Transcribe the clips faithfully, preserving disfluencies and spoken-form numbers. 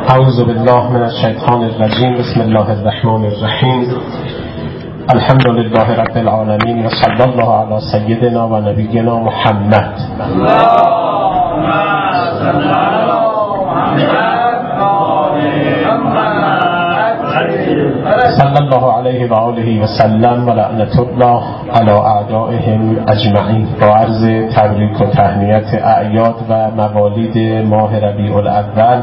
اعوذ بالله من الشیطان الرجیم. بسم الله الرحمن الرحیم. الحمد لله رب العالمین و صلی الله علی سیدنا و نبینا محمد. صلی الله علیه و آله و سلم و لعنت الله علی اعدائهم اجمعین. با عرض تبریک و تهنیت اعیاد و موالید ماه ربیع الاول،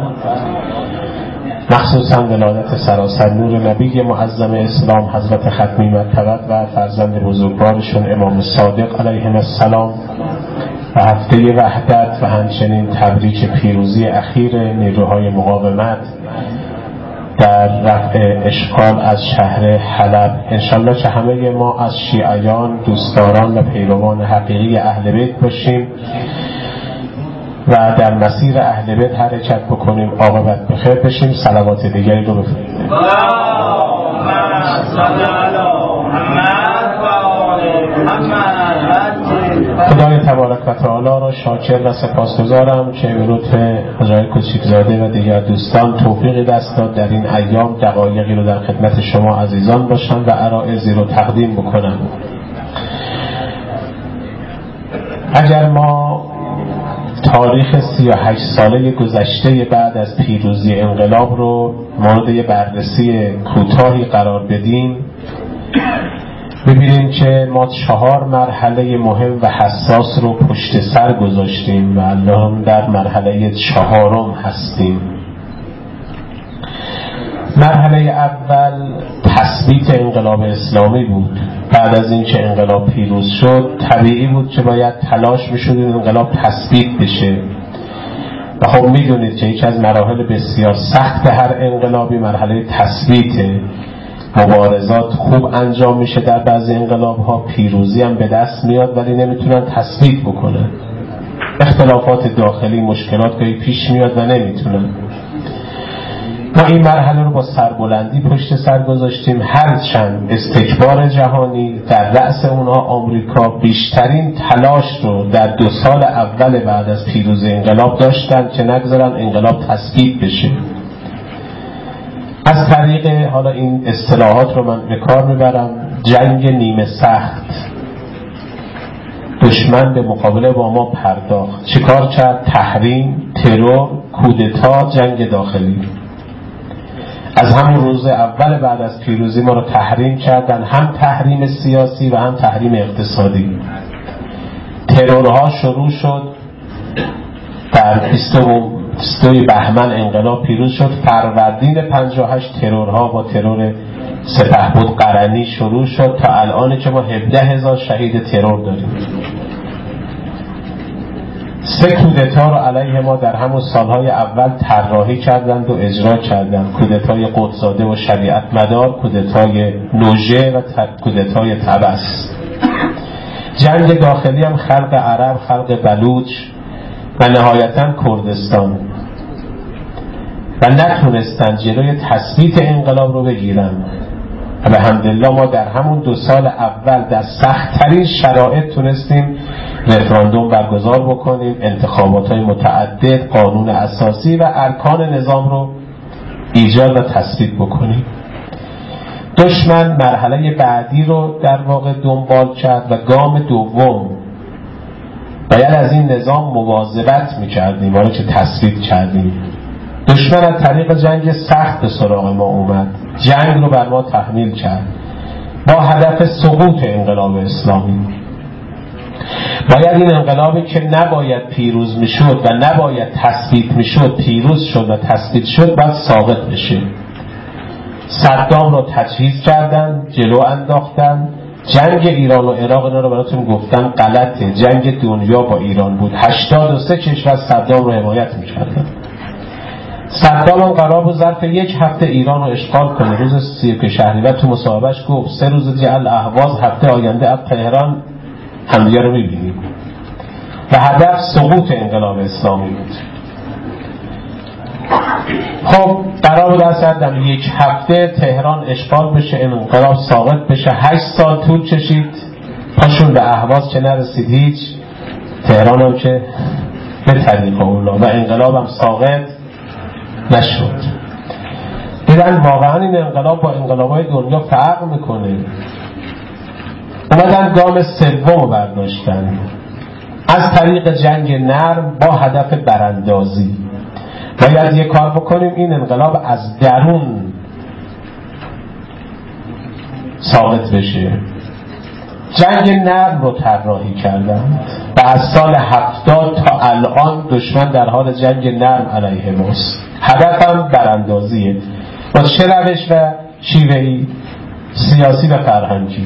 مخصوصا ولادت سراسر نور نبی معظم اسلام حضرت ختمی مرتبت و فرزند بزرگوارشون امام صادق علیهم السلام و هفته وحدت و همچنین تبریک پیروزی اخیر نیروهای مقاومت در رفع اشغال از شهر حلب. انشالله که همه ما از شیعیان، دوستداران و پیروان حقیقی اهل بیت باشیم و در مسیر اهل بیت حرکت بکنیم، عاقبت بخیر بشیم. صلوات دیگری رو بفرستیم. خدای تبارک و تعالی را شاکر و سپاسگزارم که به لطف حضرت کوچیکزاده و دیگر دوستان توفیقی دست داد در این ایام دقایقی رو در خدمت شما عزیزان باشم و عرایضی رو تقدیم بکنم. اگر ما تاریخ سی و هشت ساله گذشته بعد از پیروزی انقلاب رو مورد بررسی کوتاهی قرار بدیم، ببینیم که ما چهار مرحله مهم و حساس رو پشت سر گذاشتیم و الان در مرحله چهارم هستیم. مرحله اول تثبیت انقلاب اسلامی بود. بعد از اینکه انقلاب پیروز شد، طبیعی بود که باید تلاش میشد این انقلاب تثبیت بشه و خب میدونید که یکی از مراحل بسیار سخت هر انقلابی مرحله تثبیته. مبارزات خوب انجام میشه در بعضی انقلاب ها، پیروزی هم به دست میاد ولی نمیتونن تثبیت بکنن. اختلافات داخلی، مشکلات که پیش میاد و نمیتونن. ما این مرحله رو با سربلندی پشت سر گذاشتیم، هرچند استکبار جهانی در رأس اونها آمریکا بیشترین تلاش رو در دو سال اول بعد از پیروزی انقلاب داشتن که نگذارن انقلاب تثبیت بشه. از طریق حالا این اصطلاحات رو من به کار میبرم، جنگ نیمه سخت. دشمن به مقابله با ما پرداخت. چیکار کرد؟ تحریم، ترور، کودتا، جنگ داخلی. از همون روز اول بعد از پیروزی ما رو تحریم کردن، هم تحریم سیاسی و هم تحریم اقتصادی. ترورها شروع شد در بیستم بهمن انقلاب پیروز شد. فروردین پنجاه و هشت ترورها با ترور سپهبد قرنی شروع شد تا الان که ما هفده هزار شهید ترور داریم. سه کودتا رو علیه ما در همون سالهای اول طراحی کردند و اجرا کردند. کودتای قطب‌زاده و شریعت مدار، کودتای نوژه و کودتای طبس. جنگ داخلی هم خلق عرب، خلق بلوچ و نهایتاً کردستان و نتونستن جلوی تثبیت انقلاب رو بگیرن. الحمدلله ما در همون دو سال اول در سخت‌ترین شرایط تونستیم رفراندوم برگزار بکنیم، انتخابات‌های متعدد، قانون اساسی و ارکان نظام رو ایجاد و تثبیت بکنیم. دشمن مرحله بعدی رو در واقع دنبال کرد و گام دوم باید از این نظام مواظبت می‌کردیم، ما رو که تثبیت کردیم. دشمن از طریق جنگ سخت به سراغ ما اومد، جنگ رو بر ما تحمیل کرد با هدف سقوط انقلاب اسلامی. باید این انقلابی که نباید پیروز میشد و نباید تثبیت میشد پیروز شد و تثبیت شد، باید ساقط بشه. صدام رو تجهیز کردن، جلو انداختن. جنگ ایران و عراق اینا رو براتون گفتم غلطه. جنگ دنیا با ایران بود. هشتاد و سه کشور صدام رو حمایت میکردن. صدام هم قرار بود ظرف یک هفته ایران رو اشغال کنه. روز سی که شهریور تو مصاحبهش گفت سه روز دیگه الاهواز، هفته آینده از تهران همدیگه رو میبینیم و هدف سقوط انقلاب اسلامی بود. خب قرار بود اصلا یک هفته تهران اشغال بشه، انقلاب ساقط بشه. هشت سال طول کشید، پاشون به اهواز که نرسید هیچ، تهران هم که به طریق اولا و انقلاب هم ساقط نشد. دیدن واقعا این انقلاب با انقلاب‌های دنیا فرق میکنه. اومدن گام سوم برداشتن از طریق جنگ نرم با هدف براندازی. باید یه کار بکنیم این انقلاب از درون ثابت بشه. جنگ نرم رو طراحی کردن و از سال هفتاد تا الان دشمن در حال جنگ نرم علیه ماست. هدفم براندازیه با چه روش و شیوه‌ای؟ سیاسی و فرهنگی.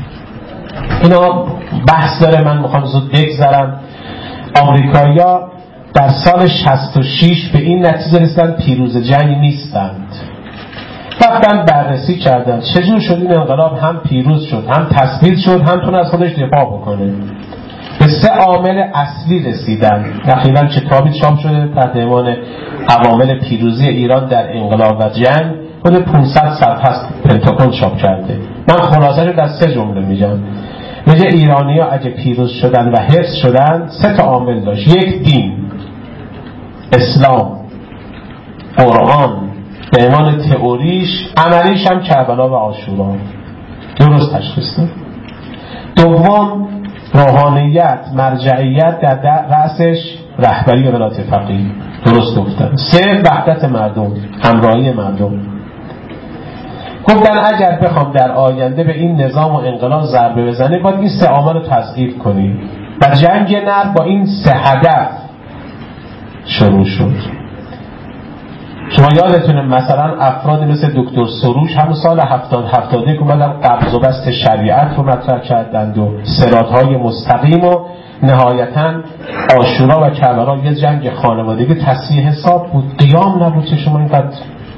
اینا بحث داره، من میخوام زود بگذرم. آمریکایی‌ها در سال شصت و شش به این نتیجه رسیدن پیروز جنگ نیستند. رفتن بررسی کردن چجور شد این انقلاب هم پیروز شد، هم تثبیت شد، هم تونه از خودش دفاع بکنه. به سه عامل اصلی رسیدن. اخیراً کتابی چاپ شده تحت عنوان عوامل پیروزی ایران در انقلاب و جنگ، خود پانصد صفحه است، پنتاگون چاپ کرده. من خلاصه‌اش رو در سه جمله میگم. میگه ایرانی‌ها اگه پیروز شدن و حفظ شدن سه تا عامل داشت. یک، دین، اسلام، قرآن به عنوان تئوریش، عملیش هم کربلا و عاشورا. درست تشخیص داد. دوم، روحانیت، مرجعیت، در, در رأسش رهبری و ولایت فقیه. درست گفتن. سه، وحدت مردم، همراهی مردم. گفتن اگر بخوام در آینده به این نظام و انقلاب ضربه بزنی باید این سه عامل رو تضعیف کنی و جنگ نرم با این سه هدف شروع شد. شما یادتونه مثلا افرادی مثل دکتر سروش همون سال هفتاد هفتاد یک اومدن قبض و بسط شریعت رو مطرح کردند و صراط‌های مستقیم و نهایتاً عاشورا و کربلا یه جنگ خانوادگی تصحیح حساب بود. قیام نبود که شما اینقدر.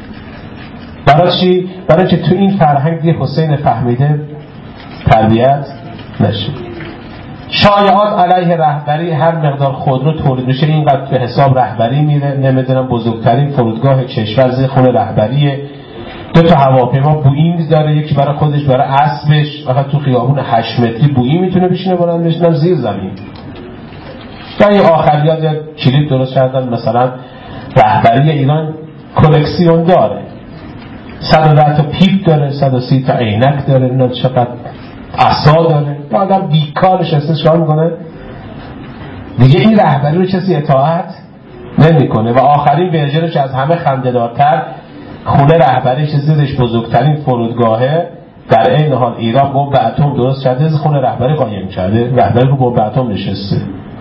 برای چی؟ برای که تو این فرهنگ یه حسین فهمیده تربیت نشه. شایعات علیه رهبری، هر مقدار خودرو تولید میشه اینقدر به حساب رهبری میره، نمیدونم بزرگترین فرودگاه کشور زیر خون رهبریه، دو تا هواپیما بوئینگ داره، یکی برای خودش برای اسبش، فقط تو خیابون هشت متری بوئینگ میتونه بشینه بلند بشینه زیر زمین. تا این آخریات کلیپ درست کردن مثلا رهبری ایران کلکسیون داره، صد و ده تا پیپ داره، صد و سی تا عینک داره، اینا چقدر عصا داره. یه آدم بیکار نشسته چیکار میکنه؟ دیگه این رهبری رو کسی اطاعت نمیکنه. و آخرین ورژنش از همه خنده‌دارتر، خونه رهبری که زیرش بزرگترین فرودگاهه، در این حال ایران بمب اتم درست کرده، خونه رهبری قایم کرده، رهبری رو بمب اتم نشسته.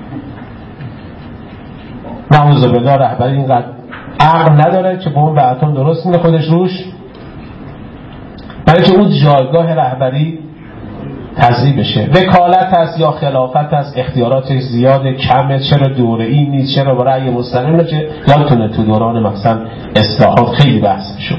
نعوذ بالله رهبری اینقدر عقل نداره که بمب اتم درست میکنه خودش روش، برای که اون جایگاه رهبری تضییع بشه. وکالت هست یا خلافت هست، اختیاراتش زیاده، کمه، چرا دوره ای نیست، چرا با رأی مستقیم، که یادتونه تو دوران مثلا اصلاحات خیلی بحث شد.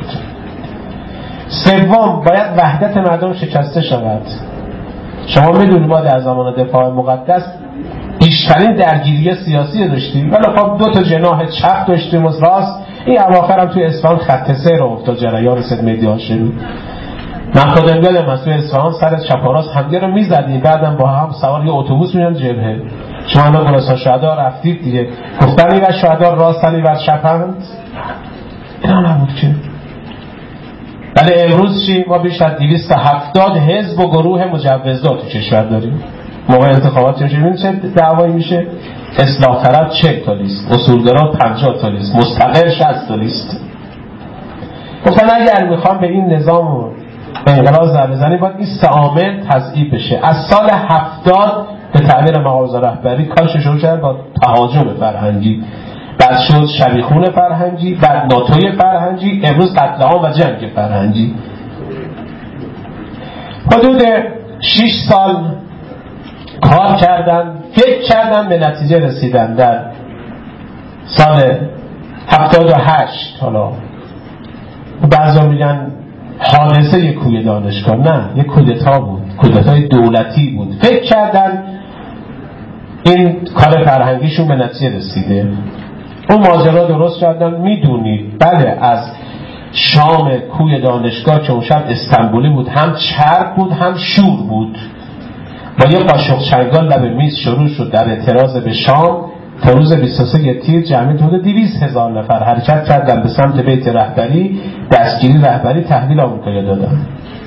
سوم، باید وحدت مردم شکسته شود. شما میدونید ما در زمان دفاع مقدس بیشترین درگیری سیاسی داشتیم، ولی خب دو تا جناح چپ داشتیم و راست. این اواخر هم توی اصفهان خط سیر رو افتاد، جریان سید مهدی هاشمی. من خودم یادم از توی اصفهان سر چپ و راست همدیگه رو میزدیم، بعدم با هم سوار یه اتوبوس میشن جبهه. شما الان گلستان شهدا رفتید دیگه، گفتن این و شهدا راستن این و چپند، اینا نبود که. ولی امروز چی؟ ما بیش از دویست و هفتاد حزب و گروه مجوزدار تو کشور داریم. موقع انتخابات میشه ببین چه دعوایی میشه. اصلاح طلب چهل تا لیست، اصولگرا پنجاه تا لیست، مستقل شصت تا لیست. گفتن اگر میخوام به این نظام انقلاب ضربه بزنیم باید این سه عامل تضعیف بشه. از سال هفتاد به تعبیر مغازه رهبری کارش شروع کرد با تهاجم فرهنگی، بعد شد شبیخون فرهنگی، بعد ناتوی فرهنگی، امروز قتل عام و جنگ فرهنگی. حدود شش سال کار کردن، فکر کردن، به نتیجه رسیدن. در سال هفتاد و هشت حالا بعضا میگن حادثه یک کوی دانشگاه، نه، یک کودتا بود، کودتای دولتی بود. فکر کردن این کار فرهنگیشون به نتیجه رسیده، اون ماجرا درست کردن. میدونید بله، از شام کوی دانشگاه که اون شب استانبولی بود، هم چرب بود هم شور بود. با یه قاشق چنگال لب میز شروع شد در اعتراض به شام. تا روز بیست و سوم تیر جمعی حدود دویست هزار نفر حرکت کردن به سمت بیت رهبری، دستگیری رهبری، تحویل آمریکا دادن.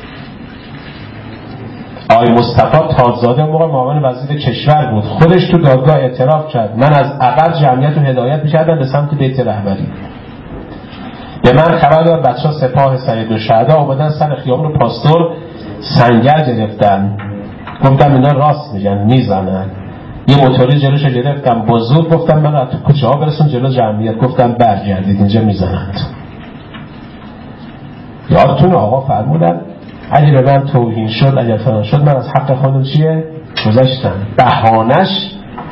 آقای مصطفی تاجزاده موقع معاون وزیر کشور بود، خودش تو دادگاه اعتراف کرد من از عقب جمعیت رو هدایت می‌کردم به سمت بیت رهبری. به من خبر داد بچه‌ها سپاه سید الشهدا اومدن سر خیابون پاستور سنگر گرفتن. گفتم اینا راست میگن، میزنن. یه موتوری جلوشو گرفتم با زور، گفتم من رو تو کوچه ها برسون جلو جمعیت، گفتم برگردید اینجا میزنند. یادتون آقا فرمودن اگه به من توهین شد، اگر فلان شد، من از حق خودم چیه گذاشتم. بهانش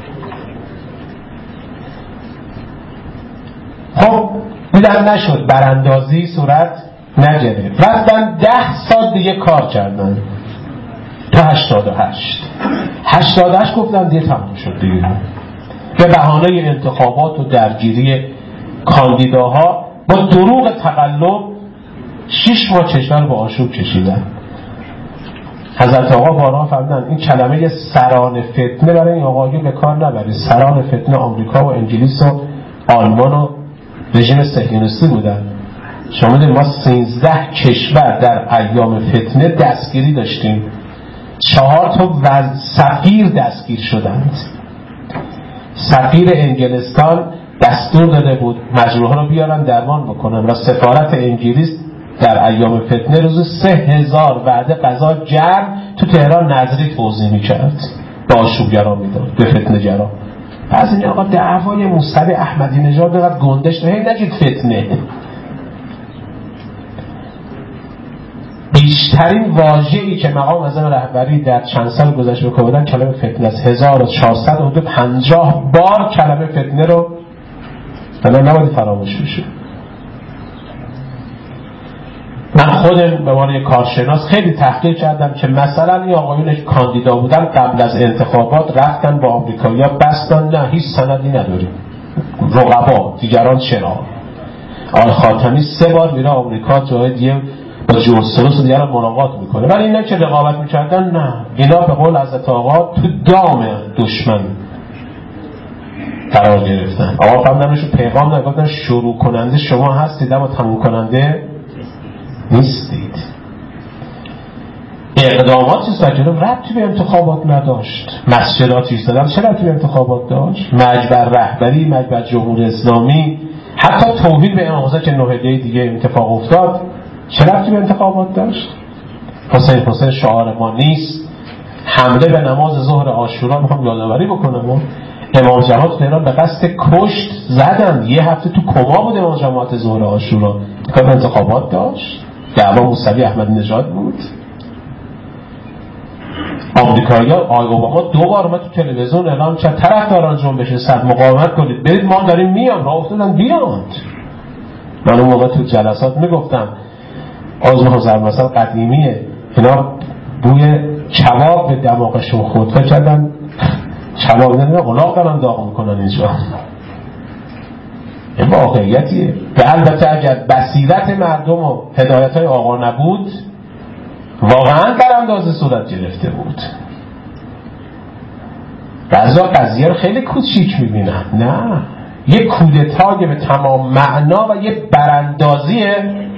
خب دیدن نشد، براندازی صورت نگرفت، رفتن ده سال دیگه کار کردن تا هشتاد و هشت هشتاد و هشت گفتن دیگه تمام شد دیگه. به بهانه انتخابات و درگیری کاندیداها با دروغ تقلب شش ماه کشور با آشوب کشیدن. حضرت آقا بارها فرمودن این کلمه سران فتنه برای این آقایون به کار نبرید. سران فتنه آمریکا و انگلیس و آلمان و رژیم صهیونیستی بودن. شما میدونید ما سیزده کشور در ایام فتنه دستگیری داشتیم، چهار تا وز... سفیر دستگیر شدند. سفیر انگلستان دستور داده بود مجروحان رو بیارن درمان بکنن و سفارت انگلیس در ایام فتنه روز سه هزار وعده غذا گرم تو تهران نظری توزیع میکرد، به آشوبگران میداد، به فتنه گران. پس این آقا دعوای موسوی احمدی نژاد دارد گندش هی نگید فتنه. بیشترین واژه‌ای که مقام اعظم رهبری در چند سال گذشته به کار بردن کلمه فتنه است. هزار و چهارصد و پنجاه بار کلمه فتنه رو الان نباید فراموش بشه. من خودم به عنوان یک کارشناس خیلی تحقیق کردم که مثلا این آقایون که کاندیدا بودن قبل از انتخابات رفتن با آمریکایی‌ها بستن نه هیچ سندی نداریم. رقبا دیگران چرا؟ آقای خاتمی سه بار میره آمریکا، جای دیگه با جورج سوروس و دیگران ملاقات میکنه، ولی اینا که رقابت میکردن نه، اینا به قول حضرت آقا تو دام دشمن قرار گرفتن. آقا فرمودنشو پیغام نگفتن شروع کننده شما هستید اما تموم کننده نیستید. اقداماتی ساکن ربطی به انتخابات نداشت. مسجداتی ایستادن چه ربطی به انتخابات داشت؟ مجبر رهبری، مجبر جمهوری اسلامی، حتی توهین به امام حسین که نهده دیگه اتفاق افتاد چه ربطی به انتخابات داشت؟ حسین حسین شعار ما نیست. حمله به نماز ظهر عاشورا میخوام یادآوری بکنم و امام جماعت تهران به قصد کشت زدن، یه هفته تو کما بود امام جماعت ظهر عاشورا. کار انتخابات داشت؟ دعوا موسوی احمدی نژاد بود. آمریکایی‌ها آقای اوباما دو بار اومد تو تلویزیون اعلام کرد طرفداران جنبش صد مقاومت کنید، برید ما داریم میام. راه افتادن بیاد. من اون موقع تو جلسات میگفتم آزم حضر مثلا قدیمیه، اینا بوی کباب به دماغشون خورد، فکر کردن کباب نمیدن قلاق دارن داغ میکنن اینجا. این واقعیتیه. به البته اگر بصیرت مردم و هدایت های آقا نبود واقعا براندازی صورت گرفته بود. بعضا قضیه رو خیلی کوچیک میبینن. نه، یه کودتای به تمام معنا و یه براندازیه.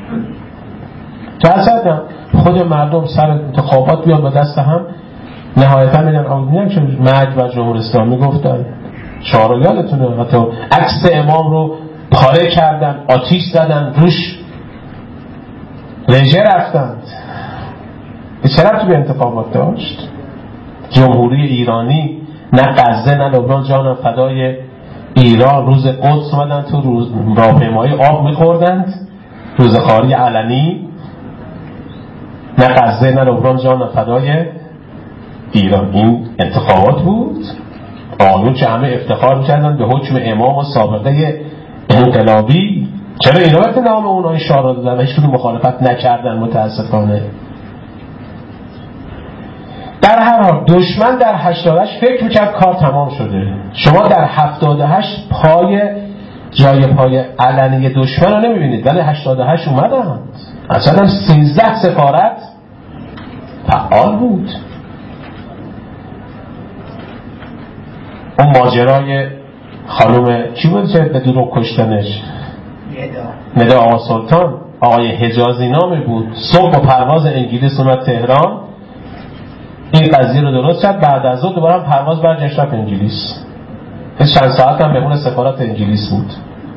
جلسه خود مردم سر انتخابات بیان با دست هم نهایتا میگن آمدیم که مجد و جمهوری اسلامی گفتن شعار یادتونه، حتی عکس امام رو پاره کردن، آتیش زدن روش، رژه رفتند. چه ربطی به انتخابات داشت؟ جمهوری ایرانی نه غزه نه لبنان جانم فدای ایران روز قدس اومدن تو روز راهپیمایی آب میخوردند، روز خاری علنی. نه غزه نه لبنان جانم فدای ایران. این انتخابات بود. آنون که همه افتخار میکردن به حکم امام و سابقه انقلابی. چرا اینا وقت نام اونها این شعار دادن و هیچ کدوم مخالفت نکردن؟ متاسفانه. در هر حال دشمن در هشتاد و هشت فکر میکرد کار تمام شده. شما در هفتاد و هشت پای جای پای علنی دشمن رو نمیبینید، ولی هشتاد و هشت اومدن اصلا سیزده سفارت فعال بود. اون ماجرای خانم چی بود که به دروغ کشتنش؟ ندا ندا آقا سلطان، آقای حجازی نامی بود، صبح با پرواز انگلیس اومد تهران، این قضیه رو درست کرد، بعد از اون دوباره پرواز برگشت رفت انگلیس، چند ساعت هم بهمون سفارت انگلیس بود.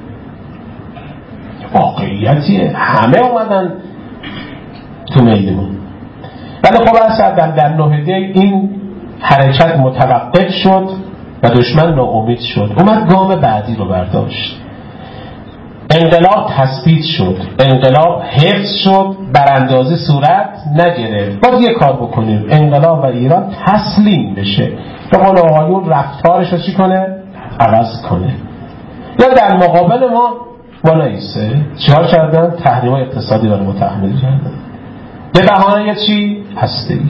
واقعیتیه، همه اومدن تو میدون. ولی خب اصلا در, در نهده این حرکت متوقف شد و دشمن ناامید شد، اومد گام بعدی رو برداشت. انقلاب تثبیت شد، انقلاب حفظ شد، براندازی صورت نگرفت. باید یه کار بکنیم، انقلاب و ایران تسلیم بشه، به قول آقایون رفتارش رو چی کنه؟ عوض کنه. یا در مقابل ما وانایسته. چیکار کردن؟ تحریم‌های اقتصادی برای ما تحمیل کردن به بهانه چی؟ هسته‌ای.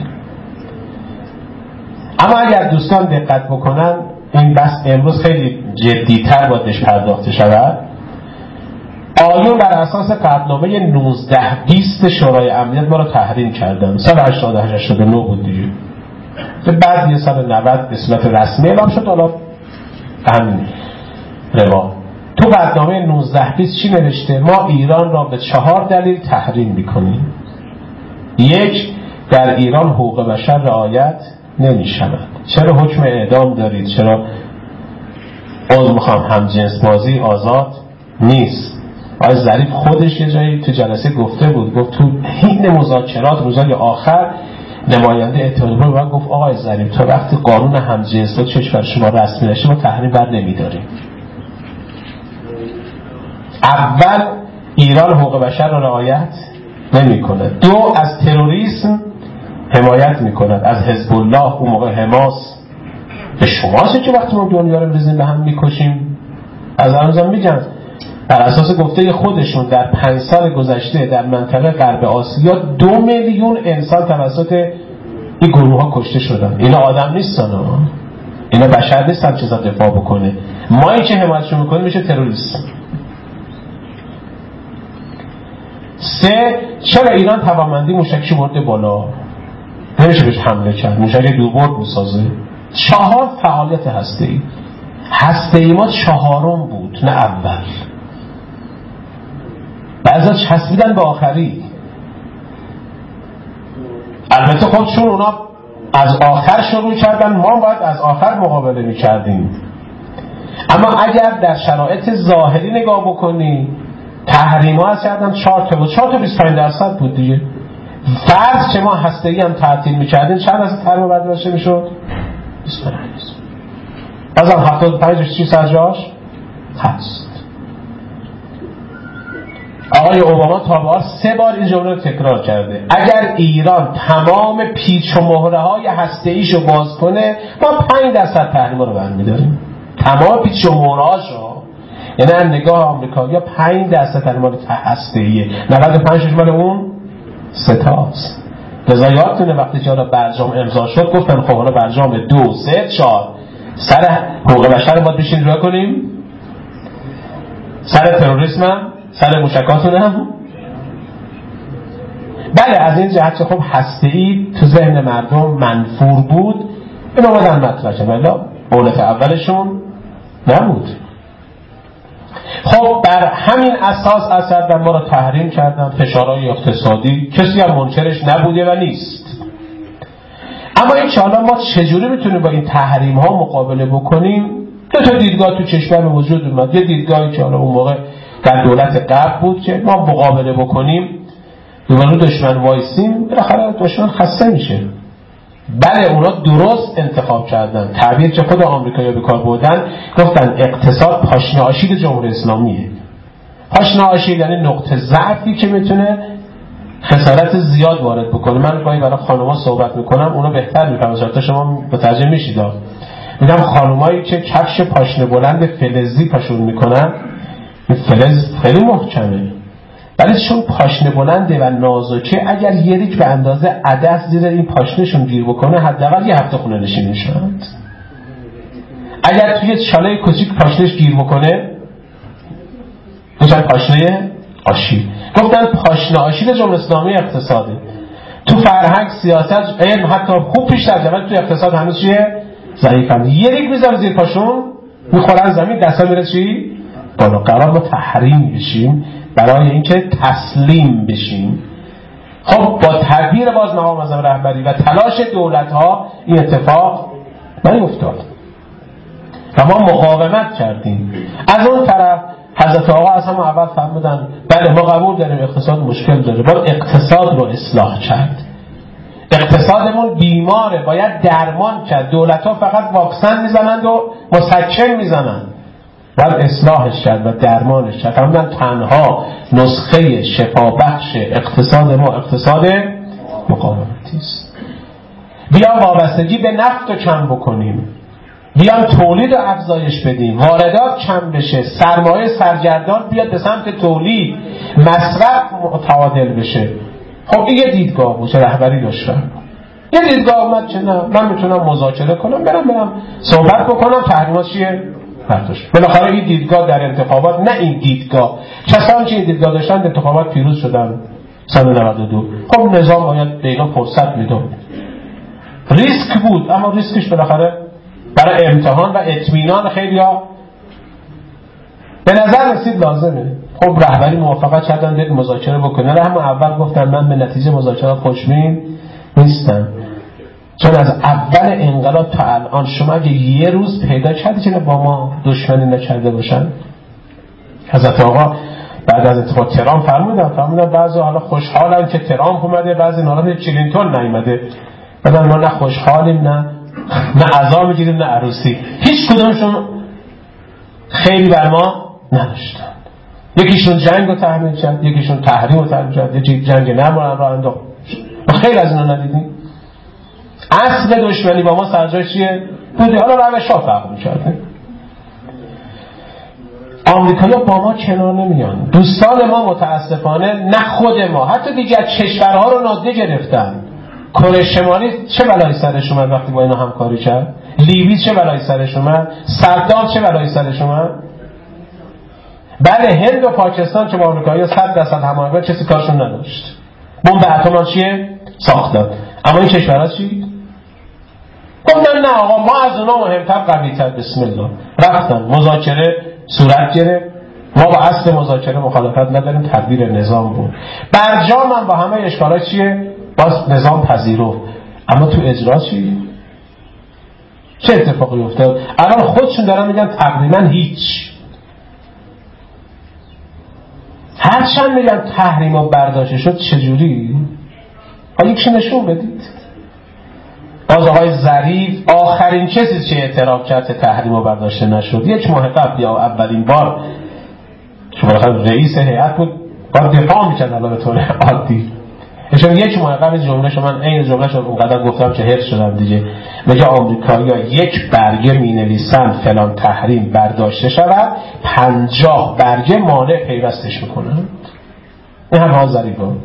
اما اگر دوستان دقت بکنن این بحث امروز خیلی جدی‌تر باید بهش پرداخته شود. آیون بر اساس قطعنامه نوزده بیست شورای امنیت ما رو تحریم کردن. سال هشتاد و هشت هشتاد و نه بود دیگه. بعد یه سال نود به صورت رسمی اعلام شد. حالا همین روال تو قطعنامه نوزده بیست چی نوشته؟ ما ایران را به چهار دلیل تحریم میکنیم. یک، در ایران حقوق بشر رعایت نمی شود. چرا حکم اعدام دارید؟ چرا عضو میخوام هم جنس بازی آزاد نیست؟ آقای ظریف خودش یه جایی تو جلسه گفته بود، گفت تو حین مذاکرات روزهای آخر نماینده اتحادیه اروپا گفت آقای ظریف تا وقتی قانون همجنسات کشور شما رسمی نشه ما تحریم بر نمیداریم. اول ایران حقوق بشر را رعایت نمی کند. دو، از تروریسم حمایت می کند، از حزب الله اون موقع حماس. به شماست که وقتی ما دنیا رو می‌ریزیم به هم میکشیم. از آنجا میگن بر اساس گفته خودشون در پنج سال گذشته در منطقه غرب آسیا دو میلیون انسان توسط این گروه ها کشته شدن. اینا آدم نیستن ها. اینا بشر نیستن چیزا دفاع بکنه. ما این که حمایتشون میکنیم میشه تروریست. سه، چرا ایران توانمندی موشکی برده بالا؟ نمیشه بهش حمله کرد، موشک دوبارد میسازه. چهار، فعالیت هسته‌ای. هسته‌ای ما چهارم بود نه اول. بعضا چسبیدن به آخری. البته خب چون اونا از آخر شروع کردن ما باید از آخر مقابله میکردیم. اما اگر در شرایط ظاهری نگاه بکنی تحریم ها از کردن چهار تا بود، چهار تا بیست و پنج درصد بود دیگه. فرض که ما هسته‌ای هم تعطیل میکردیم چند از تحریم برداشته میشد؟ بیست و پنج. بازم هفتاد و پنج چی سرجاش هست. آقای اوباما تا بار سه بار این جمله رو تکرار کرده، اگر ایران تمام پیچ و مهره های هسته‌ایش رو باز کنه ما پنج درصد تحریم رو برمی‌داریم. تمام پیچ و مهره هاشو، یعنی از نگاه آمریکایی‌ها پنج درصد تحریم هسته‌ایه، نود و پنج مال اون سه تاست. لذا یادتونه وقتی که برجام امضا شد گفتن خب حالا برجام دو سه چهار سر حقوق بشر باید بشین روی کنیم، سر تروریسم هم، سر موشکاتون هم. بله از این جهت که خب هسته‌ای تو ذهن مردم منفور بود این آمدن مطرح شد ولی اولت اولشون نبود. خب بر همین اساس اثر ما رو تحریم کردن، فشارهای اقتصادی، کسی هم منکرش نبوده و نیست. اما این که حالا ما چجوری میتونیم با این تحریم ها مقابله بکنیم؟ دو تا دیدگاه تو کشور به وجود اومد. یه دیدگاهی که حالا اون موقع در دولت قبل بود که ما مقابله بکنیم دوباره دشمن وایسیم، بالاخره دشمن خسته میشه. بله اونا درست انتخاب کردن، تعبیر که خود آمریکایی‌ها به کار بردن، گفتن اقتصاد پاشنه آشیل جمهوری اسلامیه. پاشنه آشیل یعنی نقطه ضعفی که میتونه خسارت زیاد وارد بکنه. من گاهی برای خانم‌ها صحبت میکنم، اونا بهتر میفهمن، تا شما مترجم میشید. میگم خانمایی که کفش پاشنه بلند فلزی پاشون میکنن، این فلز خیلی محکمه، ولی چون پاشنه بلنده و نازکه اگر یه ریک به اندازه عدس زیر این پاشنهشون گیر بکنه حداقل یه هفته خونه نشین میشن. اگر توی چاله کوچیک پاشنهش گیر بکنه میشن پاشنه آشیل. گفتن پاشنه آشیل جمهوری اسلامی اقتصاده. تو فرهنگ، سیاست، علم حتی خوب پیش رفته ولی تو اقتصاد هنوز چیه؟ ضعیفن. یه ریک میذارن زیر پاشون میخورن زمین، دستا میره چی؟ بالا. قرار ما تحریم بشیم برای اینکه تسلیم بشیم. خب با تغییر باز مقام معظم رهبری و تلاش دولت ها این اتفاق نیفتاد و ما مقاومت کردیم. از اون طرف حضرت آقا از همون اول فرمودن بله ما قبول داریم اقتصاد مشکل داره، باید اقتصاد رو اصلاح کرد. اقتصادمون بیماره، باید درمان کرد. دولت ها فقط واکسن میزنند و مسکن میزنند، باید اصلاحش کرد و درمانش کرد. همون تنها نسخه شفابخش اقتصاد ما اقتصاد مقاومتی است. بیان وابستگی به نفت رو کم بکنیم، بیان تولید رو افزایش بدیم، واردات کم بشه، سرمایه سرگردان بیاد به سمت تولید، مصرف متعادل بشه. خب این یه دیدگاه بود که رهبری داشتم. یه دیدگاه اومد که نه من میتونم مذاکره کنم، برم برم صحبت بکنم، تحریمات چیه؟ برداشت. بالاخره این دیدگاه در انتخابات، نه این دیدگاه، کسانی که این دیدگاه داشتن انتخابات پیروز شدن سال نود و دو. خب نظام باید به اینا فرصت میداد. ریسک بود، اما ریسکش بالاخره برای امتحان و اطمینان خیلیا به نظر رسید لازمه. خب رهبری موافقت کردن برید مذاکره بکنن. همون اول گفتن من به نتیجه مذاکره خوشبین نیستم، چون از اول انقلاب تا الان شما اگه یه روز پیدا کردی که با ما دشمنی نکرده باشن. حضرت آقا بعد از انتخاب ترامپ فرمودن فرمودن بعضی حالا خوشحالن که ترامپ اومده، بعضی ناراحتن که کلینتون نیومده. بعدن ما نه خوشحالیم نه نه عزا میگیریم نه عروسی. هیچ کدومشون خیلی بر ما نداشتن. یکیشون جنگ رو تحمیل کرد، یکیشون تحریم رو تحمیل کرد، یکی جنگ نمورن رو انداخت. خیلی از اینا ندیدیم. اصل دشمنی با ما سرجاش چیه؟ بوده. حالا روش ها فرق می‌کرده. آمریکایی‌ها با ما کنار نمیان. دوستان ما متاسفانه، نه خود ما، حتی دیگر کشورها رو نادیده گرفتن. کره شمالی چه بلایی سرش اومد وقتی با اینا همکاری کرد؟ لیبی چه بلایی سرش اومد؟ صدام چه بلایی سرش اومد؟ بله هند و پاکستان که با آمریکایی‌ها صد درصد هماهنگ کسی کارشون نداشت. بمب اتم چیه؟ ساخت داد. اما این کشورها چی؟ گفتن نه آقا ما از اونا مهمتر قوی‌تر. بسم الله رفتن مذاکره صورت گرفت. ما با اصل مذاکره مخالفت نداریم، تدبیر نظام بود. برجام هم با همه اشکالات چیه؟ باز نظام پذیرفت. اما تو اجرا چی؟ چه اتفاقی افتاد؟ الان خودشون دارن میگن تقریبا هیچ. هرچند میگن تحریم و برداشته شد چجوری؟ آیا یکی نشون بدید؟ باز آقای ظریف آخرین کسی که اعتراف کرد تحریم و برداشته نشد. یک ماه قبل یا اولین بار که بالاخره رئیس هیئت بود باید دفاع میکرد الان به طور عادی. ایشون یک ماه قبل جمله شو من این جمله شو اونقدر گفتم که حفظ شدم دیگه. میگه آمریکایی‌ها یک برگه مینویسن فلان تحریم برداشته شود، پنجاه برگه مانع پیوستش میکنن. این هم آقای ظریف بود.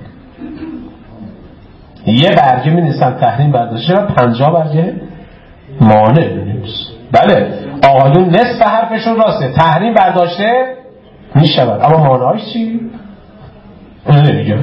یه برگه مینویسن تحریم برداشته شود، پنجاه برگه مانع مینویسن. بله آقایون نصف حرفشون راسته، تحریم برداشته میشود اما مانعش چی؟ اونو نمیگه.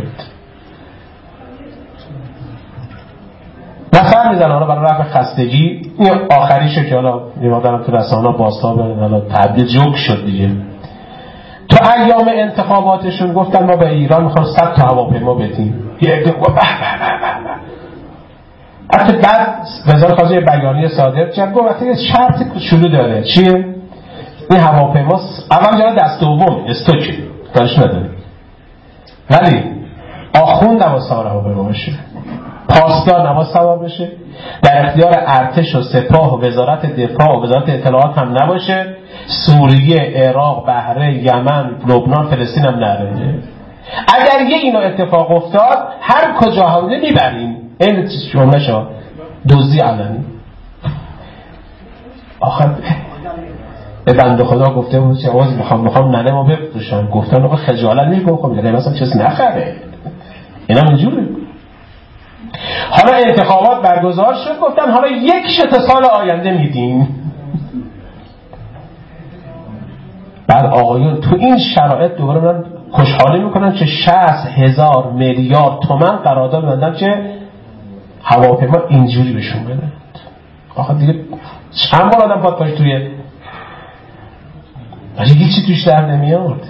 مثلا میزن حالا برای رفع خستگی این آخریشه که حالا میمادرم تو رسانه باستاب حالا تبدیل جوک شد دیگه. تو ایام انتخاباتشون گفتن ما به ایران میخوام صد تا هواپیما بدیم. یه عده گفت به به به به. حتی بعد وزارت خارجه بیانیه صادر کرد گفت وقتی شرط کوچولو داره. چیه؟ این هواپیما اول جا دست دوم استوک کارش نداره. ولی آخوند نباید سوار هواپیما بشه، پاسدار نباید سوار بشه، در اختیار ارتش و سپاه و وزارت دفاع و وزارت اطلاعات هم نباشه، سوریه، عراق، بحرین، یمن، لبنان، فلسطین هم نره. اگر یه اینا اتفاق افتاد هر کجا حمله میبریم. این جمله شا دوزی علنی. آخر به بنده خدا گفته بود که آواز میخوام میخوام ننه ما بفروشن. گفتن آقا خجالت نیست گفتم یعنی مثلا چیز نخره. اینا اینجوره. حالا انتخابات برگزار شد گفتن حالا یک شت سال آینده میدیم. بعد آقایون تو این شرایط دوباره من خوشحالی میکنن که شصت هزار میلیارد تومان قرارداد بندن که هواپیما اینجوری بهشون بدن. آخه دیگه چند بار آدم باید باشه توی آجه هیچی توش در نمیاد.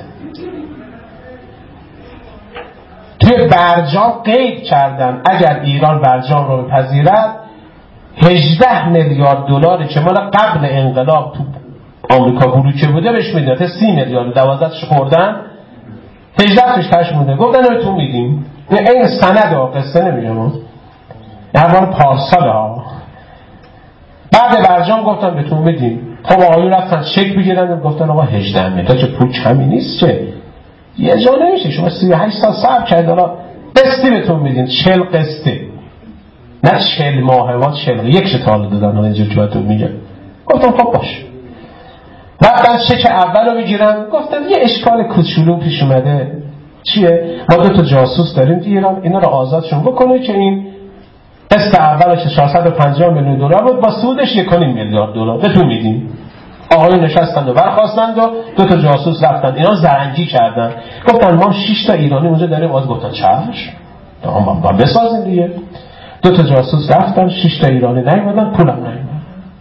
توی برجام قید کردن اگر ایران برجام رو بپذیرد هجده میلیارد دلاری که مال قبل انقلاب تو آمریکا بلوکه بوده بهش میدن، تا سی میلیارد دوازدهش خوردن، هجده توش کش مونده. گفتن بهتون میدیم. این سند ها، قصه نمیگم، در مال پارسال ها. بعد برجام گفتن بهتون میدیم. خب آقایون رفتن چک بگیرن، گفتن آقا هجده میلیارد چه پول کمی نیست، چه یه جا نمیشه، شما سی و هشت سال صبر کرد، حالا قسطی بهتون میدین، چهل قسطی، نه چهل ماهه و چهل یک شتال دادن. حالا اینجور که بهتون میگم. گفتم خب باش. رفتن چک اول رو بگیرن، گفتن یه اشکال کوچولو پیش اومده. چیه؟ ما دو تا جاسوس داریم تو ایران، اینا رو آزادشون بکنه که این قسط اول که چهارصد و پنجاه میلیون دلار بود با سودش یک و نیم میلیارد دلار بهتون میدیم. آقایون نشستند و برخواستند و دو تا جاسوس رفتند اینا زرنگی کردن، گفتن ما شش تا ایرانی اونجا داریم. باز گفتن چش ما با بسازیم دیگه. دو تا جاسوس رفتن، شش تا ایرانی نیومدن، پولم نیومد.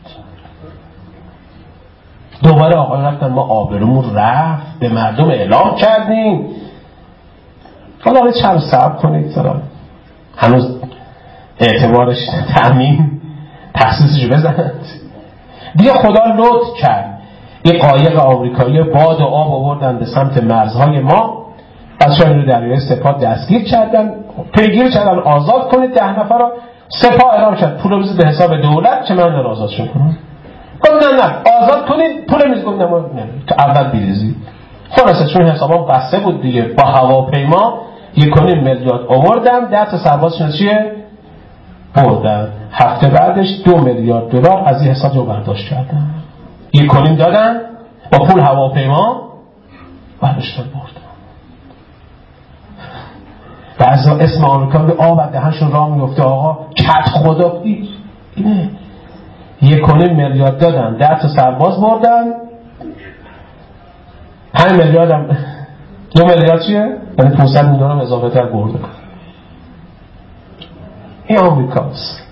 دوباره آقایون رفتن، ما آبرومون رفت، به مردم اعلام کردیم. حالا حالا چند صبر کنید، حالا هنوز اعتبارش تامین تخصیصش بزنند دیگه. خدا لطف کرد، یه قایق آمریکایی باد و آب آوردن به سمت مرزهای ما. بچه‌ها این رو دریای سپاه دستگیر کردن، پیگیری کردن آزاد کنید ده نفر رو. سپاه اعلام کرد پول رو به حساب دولت که من آزادشون کنم. گفت نه نه آزاد کنید، پول میز. گفت نه تو اول بریزید. خلاصه چون حسابم بسته بود دیگه، با هواپیما یک و نیم میلیارد آوردم، ده تا سربازشون چیه بردن. هفته بعدش دو میلیارد دلار از این حساب رو برداشت کردن، یک و نیم دادن با پول هواپیما برداشتن بردن. بعضا اسم آمریکا به آب دهنشون راه میفته، آقا کت خدا اینه. یک و نیم میلیارد دادن، ده تا سرباز بردن، پنج میلیارد هم دو میلیارد چیه؟ یعنی پانصد میلیون هم اضافه تر برده. این آمریکاست.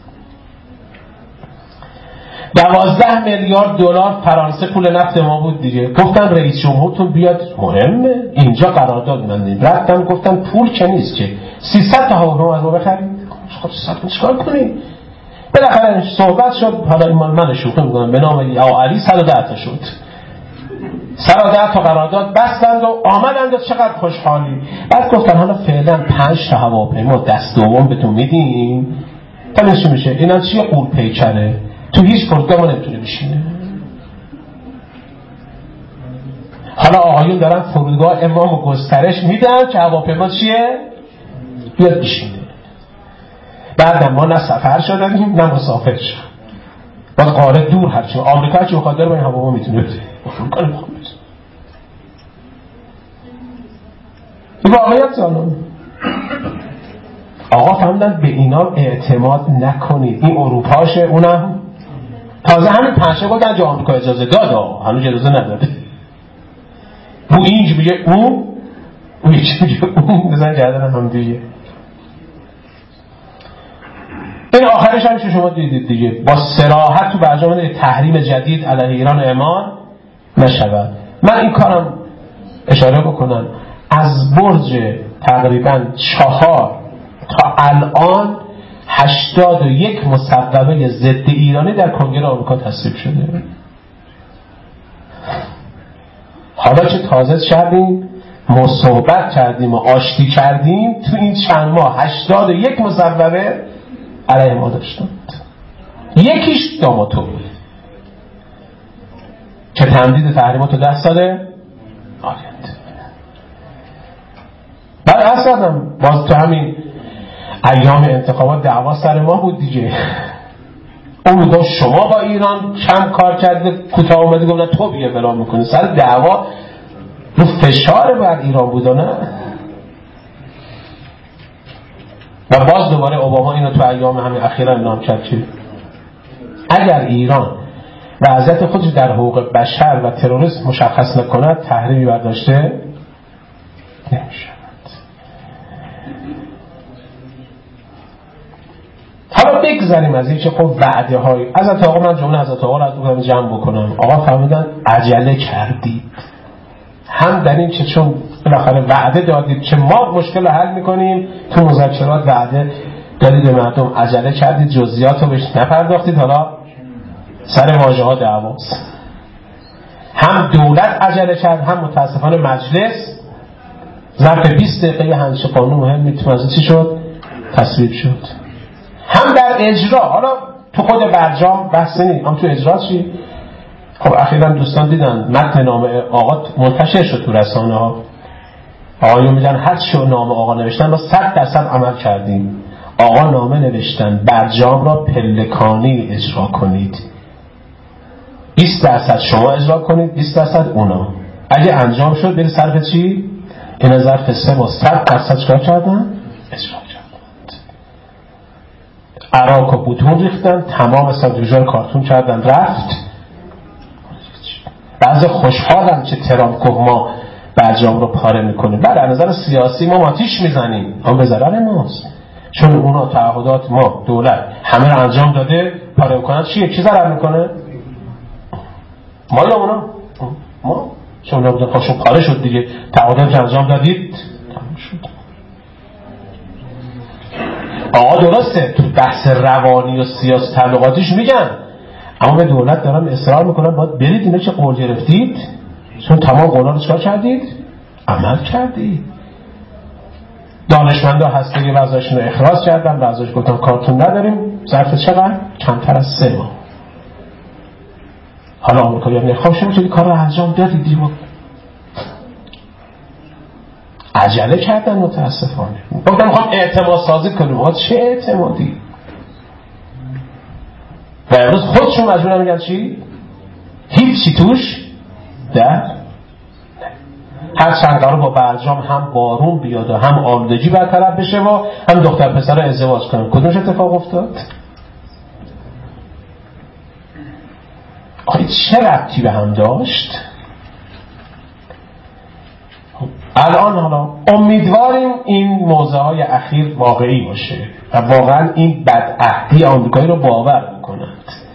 دوازده میلیارد دلار فرانسه پول نفت ما بود دیگه. گفتن رئیس جمهورتون بیاد، مهمه اینجا قرارداد بندیم. رفتن گفتن پول که نیست که سیصد تا هواپیما از ما بخرید. خب سیصد تا چیکار کنیم؟ بالاخره صحبت شد. حالا این مال من شوخی میکنم، به نام یا علی صد و ده تا شد. صد و ده تا قرارداد بستند و آمدند و چقدر خوشحالی. بعد گفتن حالا فعلا پنج تا هواپیما دست دوم بهتون میدیم. تا نشون میشه اینا چیه؟ قول پیکره، تو هیچ فرودگاه ما نمیتونه بشینه. حالا آقایون دارن فرودگاه امامو گسترش میدن که هواپیما چیه؟ بیاد بشینه. بعدم ما نه سفر شدیم نه مسافر شد. باز قاره دور هرچی آمریکا چه بخواد داره با این هواپیما میتونه بده. این واقعیت جانم. آقا فهمیدن به اینا اعتماد نکنید. این اروپاشه، اونم تازه همین پنشه گفتن جا آمریکا اجازه داد، هنوز اجازه نداده. او اینج میگه اون اون یکی میگه اون بزن کردن هم دیگه. این آخرش هم که شما دیدید دیگه، با صراحت تو برنامه تحریم جدید علیه ایران اعمال نشود. من این کارم اشاره بکنم، از برج تقریبا چهار تا الان هشتاد و یک مصوبه ضد ایرانی در کنگره آمریکا تصویب شده. حالا که تازه شدیم مصوبت کردیم و آشتی کردیم، تو این چند ماه هشتاد و یک مصوبه علیه ما داشتند. یکیش داماتو که تمدید تحریمات رو ده ساله آینده. بعد اصلا باز تو همین ایام انتخابات دعوا سر ما بود دیگه. اون میگم شما با ایران کم کار کرده، کوتاه اومدی گفتن تو بیا بلا میکنی. سر دعوا رو فشار بر ایران بود نه. و باز دوباره اوباما اینو تو ایام همین اخیرا اعلام کرد که اگر ایران وضعیت خودش در حقوق بشر و تروریسم مشخص نکند تحریمی برداشته نمیشه. حالا بگذاریم از این که خب وعده های حضرت آقا، من جمله حضرت آقا رو از اون جمع بکنم. آقا فرمودن عجله کردید. هم در این که چون بالاخره وعده دادید که ما مشکل رو حل میکنیم، تو مذاکرات وعده دادید به مردم، عجله کردید، جزئیات رو بهش نپرداختید، حالا سر واژه ها دعواست. هم دولت عجله کرد، هم متاسفانه مجلس ظرف بیست دقیقه همچین قانون مهم میتونست چی شد؟ تصویب شد. هم در اجرا، حالا تو خود برجام بحث نیست، هم تو اجرا چی؟ خب اخیراً دوستان دیدن متن نامه آقا منتشر شد تو رسانه ها. آقایون میگن هر چی نامه آقا نوشتن ما صد درصد عمل کردیم. آقا نامه نوشتن برجام را پلکانی اجرا کنید، بیست درصد شما اجرا کنید، بیست درصد اونا. اگه انجام شد بری صرف چی؟ این ظرف سه ماه صد درصد چکار کردن؟ اجرا کردن. عراق و بوتون ریختن، تمام سانتریفیوژها کارتون کردن، رفت. بعضی خوشحالن که ترامپ گفت ما برجام رو پاره میکنیم. بعد از نظر سیاسی ما ماتیش میزنیم، اما به ضرر ماست، چون اونا تعهدات ما دولت همه رو انجام داده، پاره کنن چیه؟ کی ضرر میکنه؟ ما یا اونا؟ ما چون اونا بودن خودشون پاره شد دیگه، تعهدات که انجام دادید تمام شد. آقا درسته تو بحث روانی و سیاست تعلقاتیش میگن، اما به دولت دارن اصرار میکنن باید برید اینا که قول گرفتید، چون تمام قولا رو چکار کردید؟ عمل کردید. دانشمندا هسته وضعشون رو اخراج کردن، بعضیش گفتن کارتون نداریم، ظرف چقدر؟ کمتر از سه ماه. حالا آمریکایی‌ها میخوام شما چه کار رو انجام دادید دیگه، عجله کردن متاسفانه. گفتم میخوام اعتماد سازی کنیم. آقا چه اعتمادی؟ و امروز خودشون مجبورن میگن چی؟ هیچی توش در هر چند قرار با برجام هم بارون بیاد و هم آلودگی برطرف بشه و هم دختر پسر ازدواج کنن. کدومش اتفاق افتاد؟ آخه چه ربطی به هم داشت؟ الان حالا امیدواریم این موضوع های اخیر واقعی باشه و واقعا این بدعهدی آمریکایی رو باور بکنند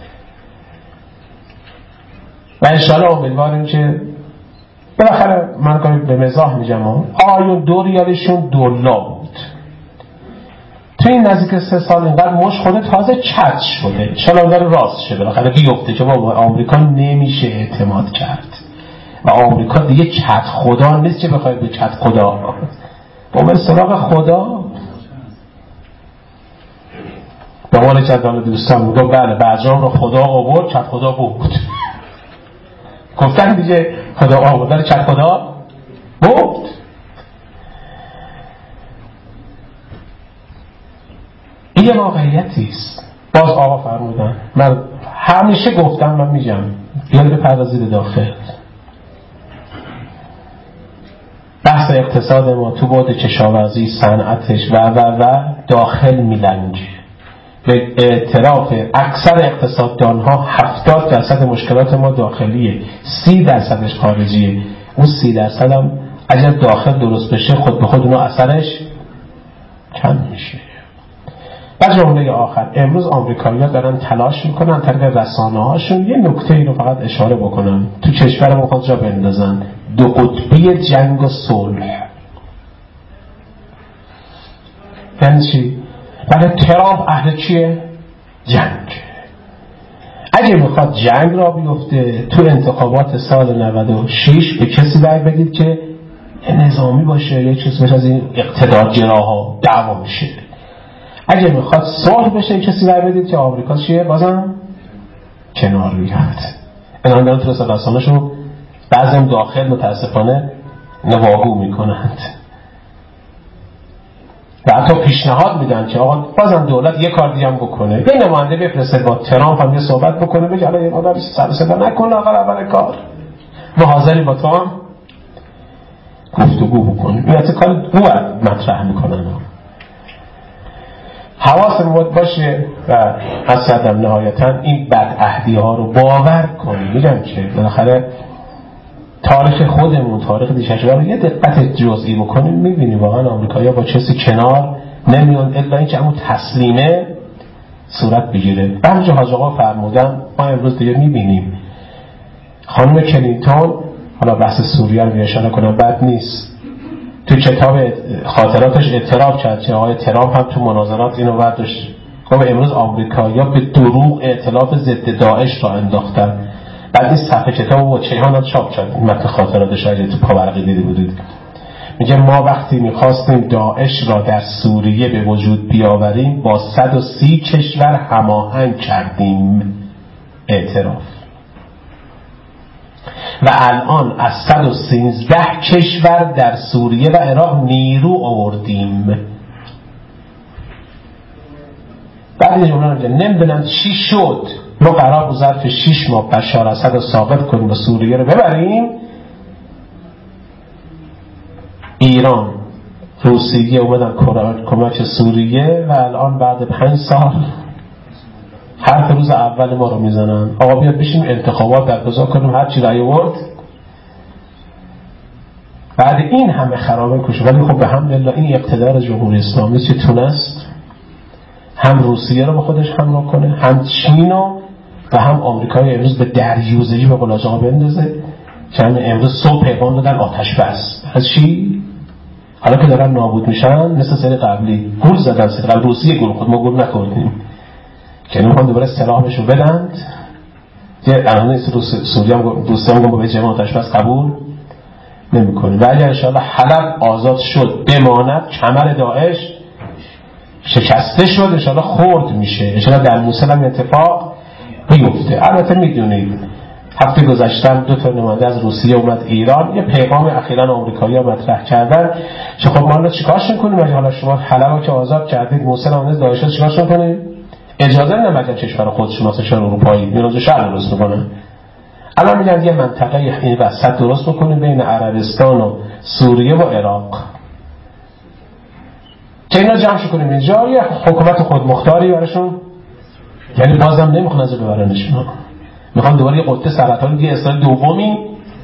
و انشاءالله امیدواریم که بالاخره من کاری به مزاح میگم آقایون دو ریالشون دلار بود، تو این نزدیک سه سال اینقدر مش خوده تازه چت شده، چرا داره راست شه بالاخره بیفته که با آمریکا نمیشه اعتماد کرد و آمریکا دیگه چت خدا نیست که بخواید به چت خدا با من سراغ خدا. به قول جدال دوستان میگم بله برجام رو خدا آورد، چت خدا بود. گفتن دیگه خدا آوردن چت خدا بود. این یه واقعیتی است. باز آقا فرمودن، من همیشه گفتم، من میگم بیاد بپردازید داخل. بحث اقتصاد ما تو بعد کشاورزی، صنعتش و و و داخل میلنگه. به اعتراف اکثر اقتصاددانها هفتاد درصد مشکلات ما داخلیه، سی درصدش خارجیه. اون سی درصد هم اگر داخل درست بشه خود به خود اونو اثرش کم میشه. و جمله آخر، امروز آمریکایی‌ها دارن تلاش میکنن طریق رسانه‌هاشون یه نکته ای رو فقط اشاره بکنن، تو کشور ما خود جا بندازن، دو قطبی جنگ و صلح. یعنی چی؟ برای ترامپ اهل چیه؟ جنگ. اگه میخواد جنگ را بیفته تو انتخابات سال نود و شش به کسی رای بدید که نظامی باشه، یه چیز باشه از این اقتدارگراها دعوا میشه. اگه میخواد صلح بشه کسی رای بدید که آمریکا چیه؟ بازم کنار میاد. اینا دارن تو رسانه‌شون بعضی داخل متاسفانه نواگو میکنند و حتی پیشنهاد میدن که آقا بازم دولت یه کار دیگه هم بکنه، یه نماینده بفرسته با ترامپ هم یه صحبت بکنه، بگه حالا یه مقدار سر صدا نکنه آقا اول کار ما حاضری با تو هم گفتگو بکنیم. این کار قوت مطرح میکنن. حواسمون باشه و اصلا نهایتا این بدعهدی ها رو باور کنیم. میگم که بالاخره تاریخ خودمون، تاریخ دیشب رو یه دقت جزئی بکنیم، میبینیم واقعا آمریکایی‌ها با کسی کنار نمیان الا اینکه همون تسلیمه صورت بگیره. بعضی حاج آقا فرمودن، ما امروز دیگه میبینیم خانم کلینتون حالا بحث سوریه رو اشاره کنم بد نیست. تو کتاب خاطراتش اعتراف کرد که آقای ترامپ هم تو مناظرات اینو برداشت، گفت امروز آمریکایی‌ها به دروغ ائتلاف ضد داعش را انداختن. بعد این صفحه کتاب با کیهان چاپ شد، متن خاطراتش اگه تو پاورقی دیده بودید. میگه ما وقتی میخواستیم داعش را در سوریه به وجود بیاوریم با صد و سی کشور هماهنگ کردیم. اعتراف. و الان از صد و سیزده کشور در سوریه و عراق نیرو آوردیم. بعد این جمله رو میگه نمیدونم چی شد، ما قرار بود ظرف شش ماه بشار اسد رو ساقط کنیم و سوریه رو ببریم. ایران روسیه اومدن کمک سوریه و الان بعد پنج سال حرف روز اول ما رو میزنن آقا بیاد بشیم انتخابات برگزار کنیم، هر چی رأی آورد. بعد این همه خرابه کشه، ولی خب به حمدالله این اقتدار جمهوری اسلامی چه تونست هم روسیه رو به خودش همراه کنه، هم چین و و هم آمریکای امروز به دریوزگی به قلاج آقا بندازه که همه امروز صبح پیغام دادن آتش بس. از چی؟ حالا که دارن نابود میشن مثل سری قبلی گول زدن، سری قبل روسیه گول خود ما گول نکردیم که نمیخوان دوباره سلاحشو بدند. یه الان سوریه هم روسیه هم گفت به جمع آتش بس قبول نمیکنه. و اگر انشاءالله حلب آزاد شد بماند، کمر داعش شکسته شد، انشاءالله خرد میشه، انشاءالله در موصل هم اتفاق بیفته. البته میدونید هفته گذشته دو تا نماینده از روسیه اومد ایران، یه پیغام اخیراً آمریکایی‌ها مطرح کردن که خب ما الان چیکارش می‌کنیم اگه حالا شما حلب که آزاد کردید، موصل هم داعش چیکارش می‌کنیم؟ اجازه نمیدن کشور خودشون واسه شهر اروپایی میرن شهر درست می‌کنن. الان میگن یه منطقه این وسط درست می‌کنیم بین عربستان و سوریه و عراق که اینا جمعش کنیم اینجا، یه حکومت خودمختاری براشون، یعنی بازم نمیخوان از ببرنشون، میخوان دوباره یه قطه سرطانی دیگه اسرائیل دومی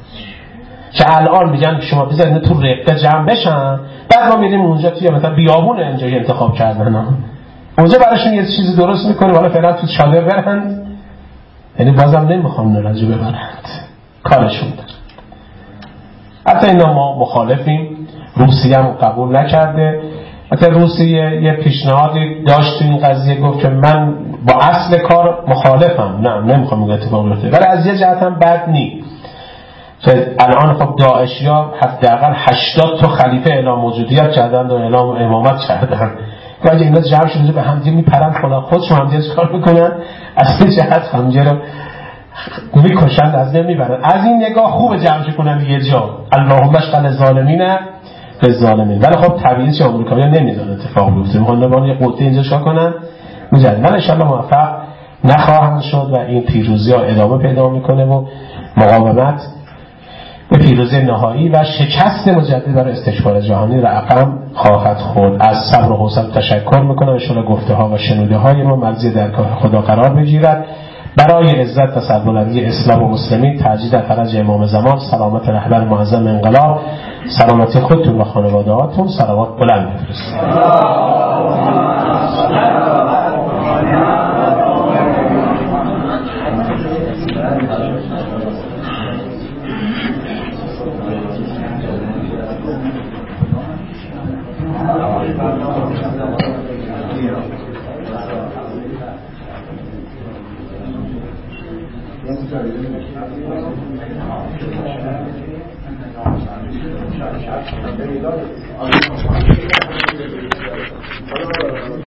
که الان میگن شما بذارید تو رقه جمع بشن، بعد ما میریم اونجا توی مثلا بیابون اینجا انتخاب کردن اونجا براشون یه چیزی درست میکنیم، حالا فعلا تو چادر برند، یعنی بازم نمیخوان نرجو ببرند کارشون. حتی اینا ما مخالفیم، روسیه هم قبول نکرده. حتی روسیه یه پیشنهادی داشت تو این قضیه، گفت که من با اصل کار مخالفم، نه نمیخوام این اتفاق بیفته، ولی از یه جهت هم بد نی که الان خب داعشیا حداقل هشتاد تا خلیفه اعلام موجودیت کردن و اعلام امامت کردن و اگه اینا جمع شده به همدیگه میپرن، خدا خودشون همدیگه چیکار میکنن؟ از این جهت همدیگه رو میکشند، از بین میبرن. از این نگاه خوب جمعش کنن یه جا، اللهم اشغل ظالمین به ظالمین. ولی خب طبیعیه که آمریکایی‌ها نمیذارن اتفاق بیفته، میخوان ببرن یه قطعه اینجا چیکار کنن؟ میذارن. ولی ان شاء الله موفق نخواهند شد و این پیروزی ها ادامه پیدا میکنه و مقاومت به پیروزی نهایی و شکست مجدد برای استکبار جهانی رقم خواهد خورد. از صبر و حوصله تشکر میکنم. ان شاء الله گفته ها و شنوده های ما مرضی درگاه خدا قرار بگیرد. برای عزت و سربلندی اسلام و مسلمین، تجدید فرج امام زمان، سلامت رهبر معظم انقلاب، سلامتی خودتون و خانواده هاتون، صلوات بلند بفرستید. Thank you.